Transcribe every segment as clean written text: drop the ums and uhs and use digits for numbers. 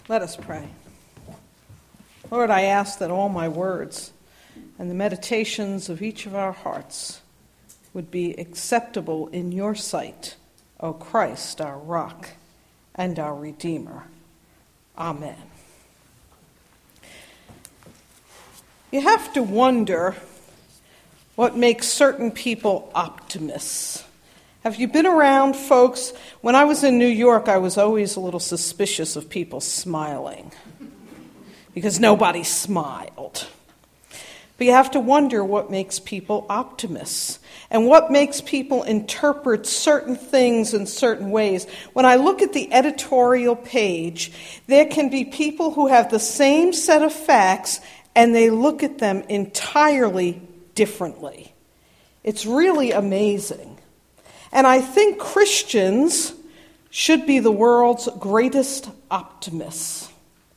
Let us pray. Lord, I ask that all my words and the meditations of each of our hearts would be acceptable in your sight, O Christ, our rock and our Redeemer. Amen. You have to wonder what makes certain people optimists. Have you been around folks? When I was in New York, I was always a little suspicious of people smiling because nobody smiled. But you have to wonder what makes people optimists and what makes people interpret certain things in certain ways. When I look at the editorial page, there can be people who have the same set of facts and they look at them entirely differently. It's really amazing. And I think Christians should be the world's greatest optimists.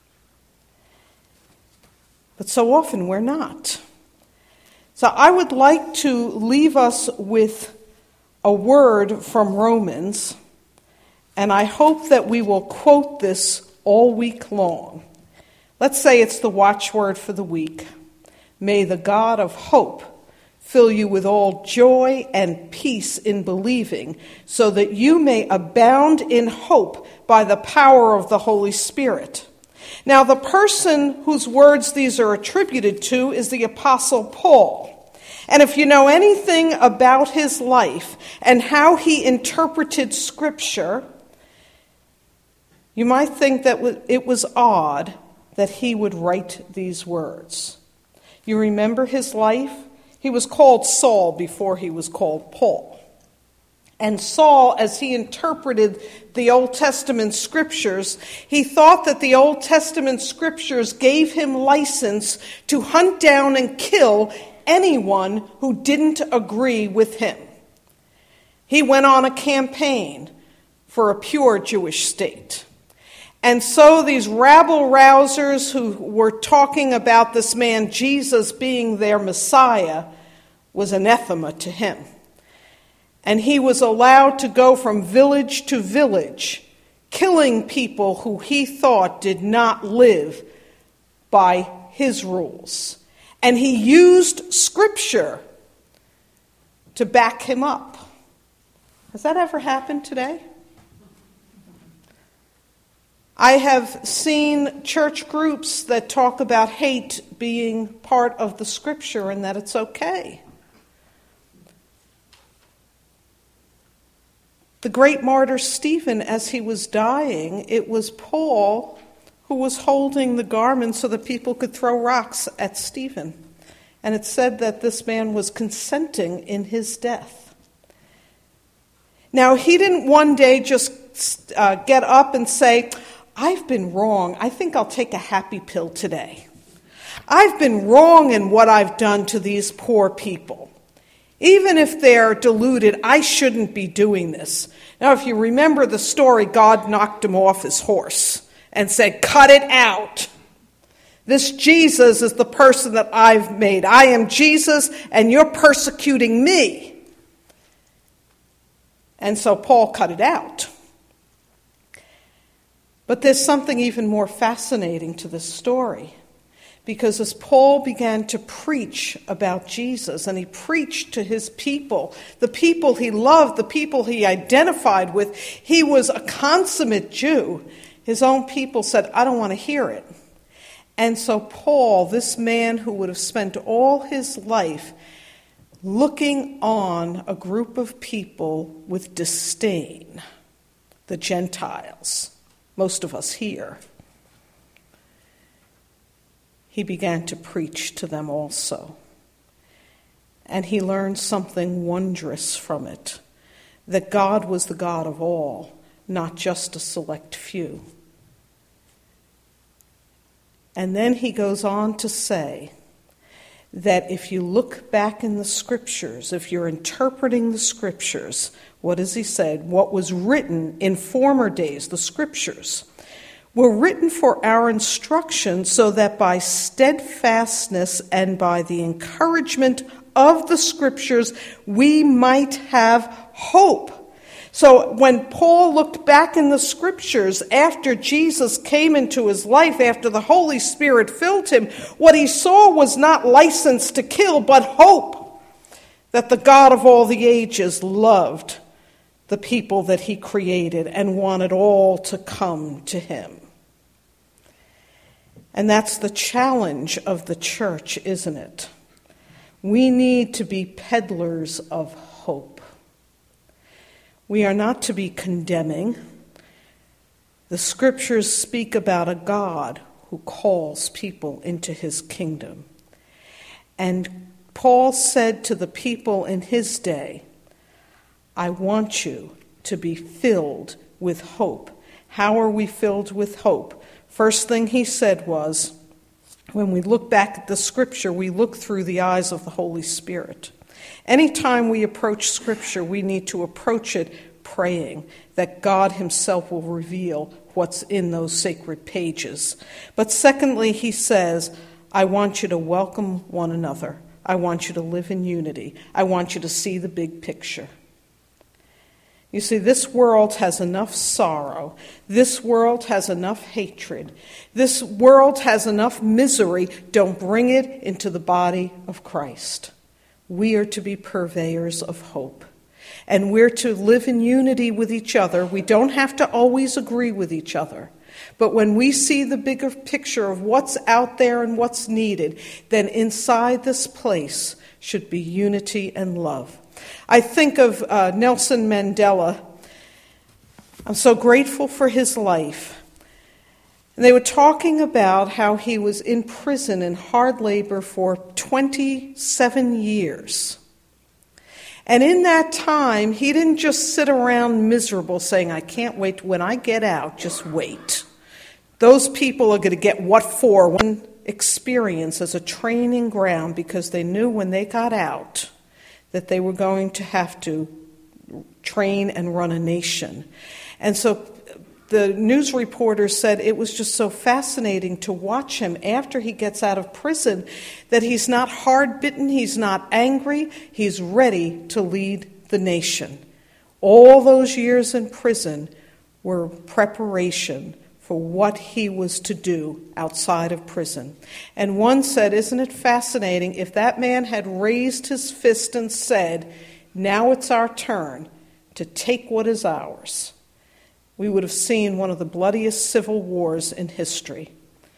But so often we're not. So I would like to leave us with a word from Romans, and I hope that we will quote this all week long. Let's say it's the watchword for the week. May the God of hope fill you with all joy and peace in believing, so that you may abound in hope by the power of the Holy Spirit. Now, the person whose words these are attributed to is the Apostle Paul. And if you know anything about his life and how he interpreted Scripture, you might think that it was odd that he would write these words. You remember his life? He was called Saul before he was called Paul. And Saul, as he interpreted the Old Testament scriptures, he thought that the Old Testament scriptures gave him license to hunt down and kill anyone who didn't agree with him. He went on a campaign for a pure Jewish state. And so these rabble-rousers who were talking about this man Jesus being their Messiah was anathema to him. And he was allowed to go from village to village, killing people who he thought did not live by his rules. And he used Scripture to back him up. Has that ever happened today? I have seen church groups that talk about hate being part of the Scripture and that it's okay. The great martyr Stephen, as he was dying, it was Paul who was holding the garment so that people could throw rocks at Stephen. And it said that this man was consenting in his death. Now, he didn't one day just get up and say, I've been wrong. I think I'll take a happy pill today. I've been wrong in what I've done to these poor people. Even if they're deluded, I shouldn't be doing this. Now, if you remember the story, God knocked him off his horse and said, cut it out. This Jesus is the person that I've made. I am Jesus, and you're persecuting me. And so Paul cut it out. But there's something even more fascinating to this story, because as Paul began to preach about Jesus, and he preached to his people, the people he loved, the people he identified with, he was a consummate Jew. His own people said, I don't want to hear it. And so Paul, this man who would have spent all his life looking on a group of people with disdain, the Gentiles, most of us here, he began to preach to them also. And he learned something wondrous from it, that God was the God of all, not just a select few. And then he goes on to say that if you look back in the Scriptures, if you're interpreting the Scriptures, what does he say? What was written in former days, the Scriptures, were written for our instruction, so that by steadfastness and by the encouragement of the Scriptures we might have hope. So when Paul looked back in the scriptures after Jesus came into his life, after the Holy Spirit filled him, what he saw was not license to kill, but hope that the God of all the ages loved the people that he created and wanted all to come to him. And that's the challenge of the church, isn't it? We need to be peddlers of hope. We are not to be condemning. The scriptures speak about a God who calls people into his kingdom. And Paul said to the people in his day, I want you to be filled with hope. How are we filled with hope? First thing he said was, when we look back at the scripture, we look through the eyes of the Holy Spirit. Anytime we approach scripture, we need to approach it praying that God himself will reveal what's in those sacred pages. But secondly, he says, I want you to welcome one another. I want you to live in unity. I want you to see the big picture. You see, this world has enough sorrow. This world has enough hatred. This world has enough misery. Don't bring it into the body of Christ. We are to be purveyors of hope. And we're to live in unity with each other. We don't have to always agree with each other. But when we see the bigger picture of what's out there and what's needed, then inside this place should be unity and love. I think of Nelson Mandela. I'm so grateful for his life. And they were talking about how he was in prison in hard labor for 27 years. And in that time, he didn't just sit around miserable saying, I can't wait. When I get out, just wait. Those people are going to get what for one experience as a training ground because they knew when they got out that they were going to have to train and run a nation. And so the news reporter said it was just so fascinating to watch him after he gets out of prison, that he's not hard-bitten, he's not angry, he's ready to lead the nation. All those years in prison were preparation for what he was to do outside of prison. And one said, isn't it fascinating, if that man had raised his fist and said, now it's our turn to take what is ours, we would have seen one of the bloodiest civil wars in history.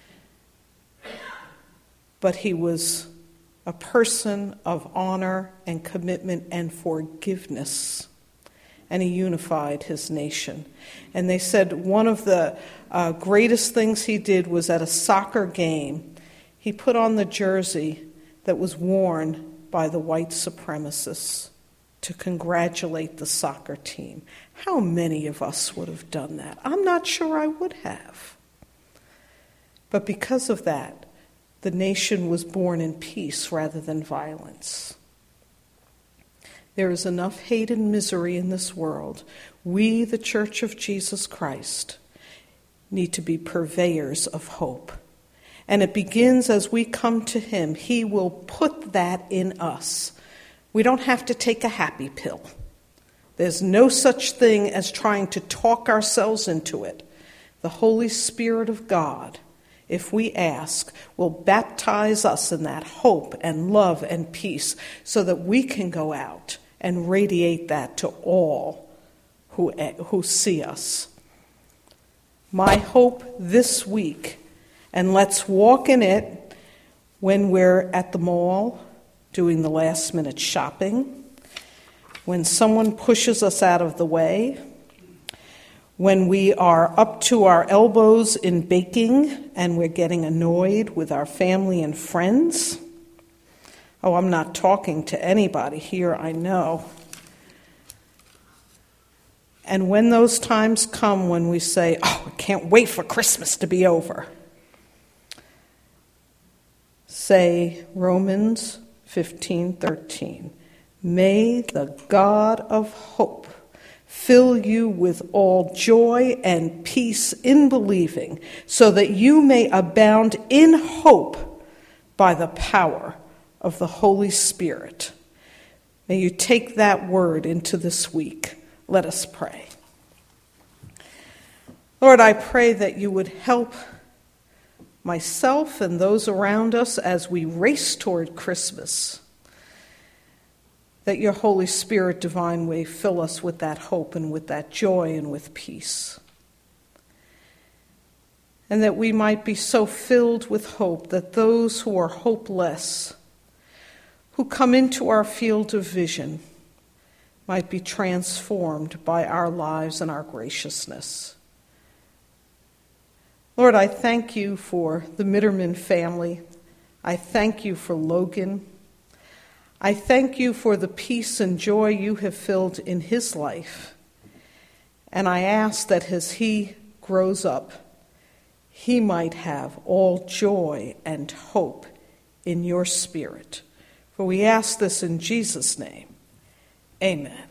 But he was a person of honor and commitment and forgiveness, and he unified his nation. And they said one of the greatest things he did was at a soccer game, he put on the jersey that was worn by the white supremacists to congratulate the soccer team. How many of us would have done that? I'm not sure I would have. But because of that, the nation was born in peace rather than violence. There is enough hate and misery in this world. We, the Church of Jesus Christ, need to be purveyors of hope. And it begins as we come to him. He will put that in us. We don't have to take a happy pill. There's no such thing as trying to talk ourselves into it. The Holy Spirit of God, if we ask, will baptize us in that hope and love and peace so that we can go out and radiate that to all who see us. My hope this week, and let's walk in it when we're at the mall doing the last-minute shopping, when someone pushes us out of the way, when we are up to our elbows in baking and we're getting annoyed with our family and friends. Oh, I'm not talking to anybody here, I know. And when those times come when we say, oh, I can't wait for Christmas to be over, say Romans 15:13. May the God of hope fill you with all joy and peace in believing, so that you may abound in hope by the power of the Holy Spirit. May you take that word into this week. Let us pray. Lord, I pray that you would help myself and those around us as we race toward Christmas, that your Holy Spirit divine way fill us with that hope and with that joy and with peace. And that we might be so filled with hope that those who are hopeless, who come into our field of vision, might be transformed by our lives and our graciousness. Lord, I thank you for the Mitterman family. I thank you for Logan. I thank you for the peace and joy you have filled in his life. And I ask that as he grows up, he might have all joy and hope in your Spirit. For we ask this in Jesus' name. Amen.